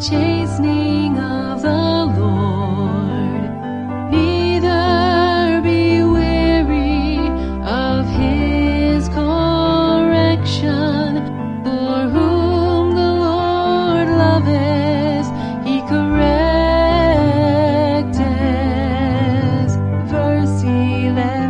chastening of the Lord, neither be weary of his correction. For whom the Lord loveth, he correcteth. Verse 11.